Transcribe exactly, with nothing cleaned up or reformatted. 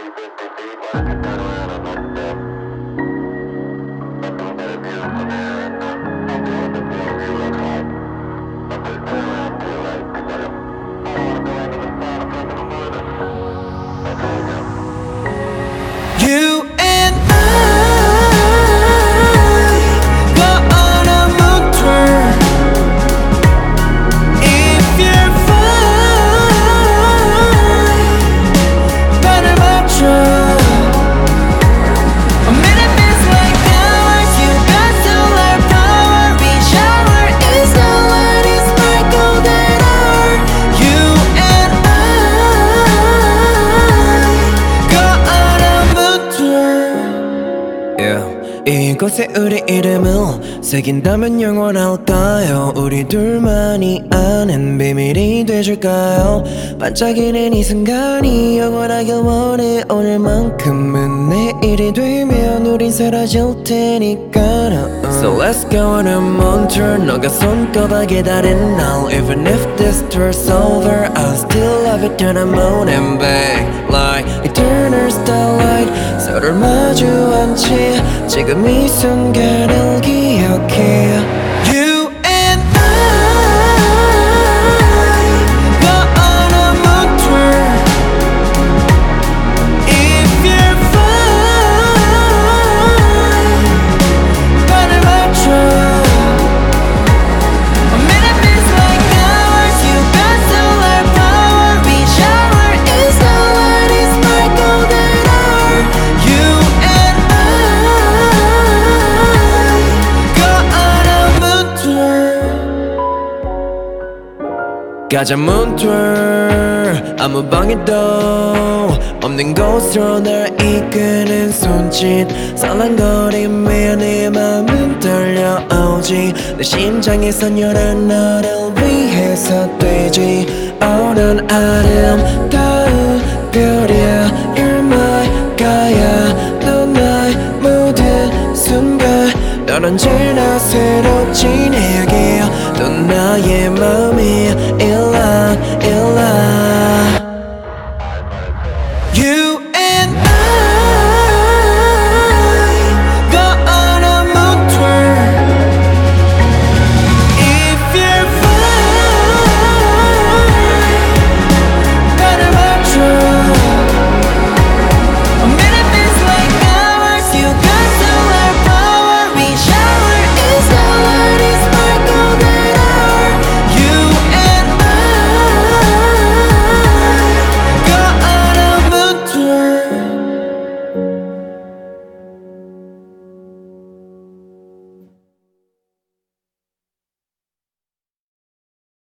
You and I go on a moon tour. If you're fine, better watch out. A minute feels like hours. You got solar power. We shower is the light, is my golden hour. You and I go on a moon tour. Yeah. 이곳에 우리 이름을 새긴다면 영원할까요? 우리 둘만이 아는 비밀이 돼줄까요? 반짝이는 이 순간이 영원하길 원해. 오늘만큼은 내일이 되면 우린 사라질 테니까. So let's go on a moon tour. 너가 손꼽아 기다린 날. Even if this tour's over, I'll still love it to the moon and back like eternal starlight. 서로를 마주 앉지 지금 이 순간을 기억해. You and I go on a moon tour. If you're fine, better watch out. A minute feels like hours. You got solar power. We shower is the light, is my golden hour. You and I go on a moon tour. 가자 moon tour. 아무 방해도 없는 곳으로 날 이끄는 손짓. 설렁거리며 내 맘은 떨려오지. 내 심장에선 열한 너를 위해서 뛰지. Oh 넌 아름다운 별이야. You're my Gaia. 넌 나의 모든 순간. 넌 언제나 새롭지 내게. 넌 나의 마음이